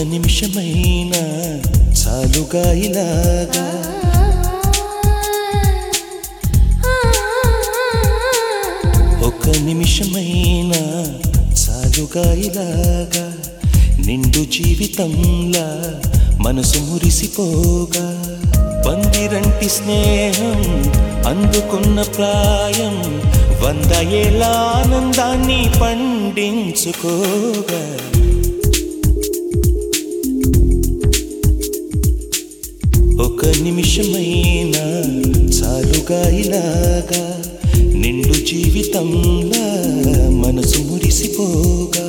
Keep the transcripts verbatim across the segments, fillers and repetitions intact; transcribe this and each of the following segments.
నిమిషమైనా చాలుగా ఇలాగా ఒక నిమిషమైనా చాలుగా ఇలాగా నిండు జీవితంలా మనసు మురిసిపోగా పందిరంటి స్నేహం అందుకున్న ప్రాయం వంద ఏళ్ళ ఆనందాన్ని పండించుకోగా ఒక నిమిషమైనా చాలుగా ఇలాగా నిండు జీవితంలా మనసు మురిసిపోగా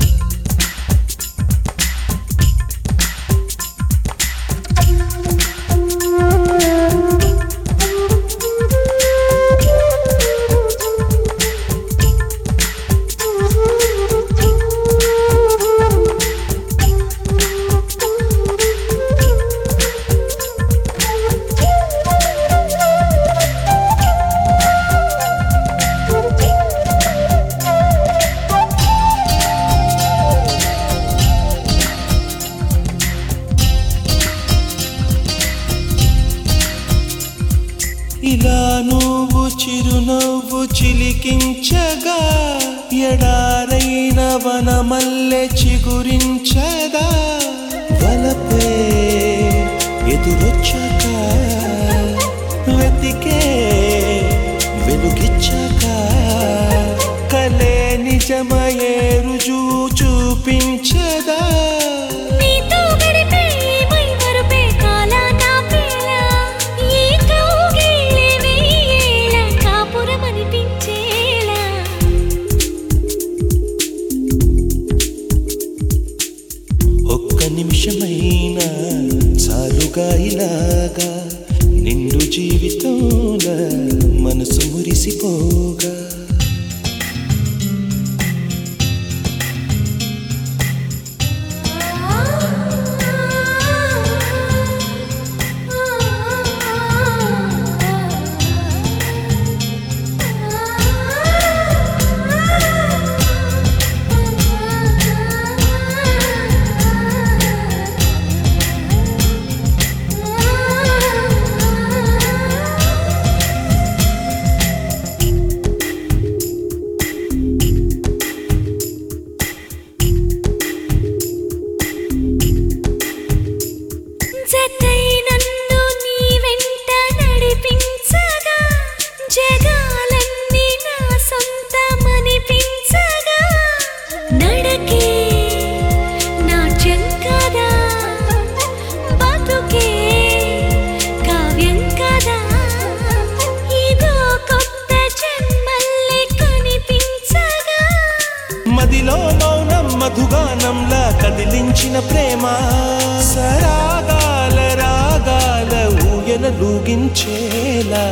ఇలా నువ్వు చిరునవ్వు చిలికించగా ఎడారైన వనమల్లె చిగురించగా వలపే ఎదురొచ్చాక వెతికే వెలుగిచ్చాక కలే నిజమయే రుజువు చూపించదా నిమిషమైనా చాలుగా ఇలాగా నిండు జీవితంలా మనసు మురిసిపోగా మదిలో మౌనం మధుగానంలా కదిలించిన ప్రేమ సరాగాల రాగాల ఊయల లూగించేలా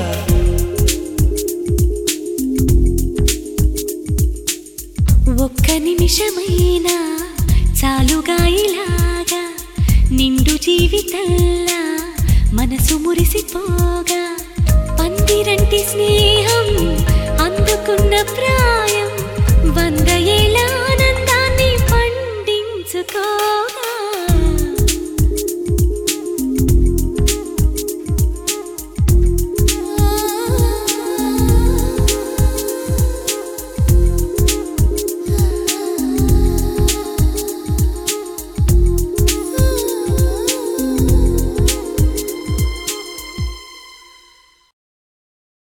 ఒక్క నిమిషమైనా చాలుగా ఇలాగా నిండు జీవితంలా మనసు మురిసిపోగా పందిరంటి స్నేహం అందుకున్న ప్రా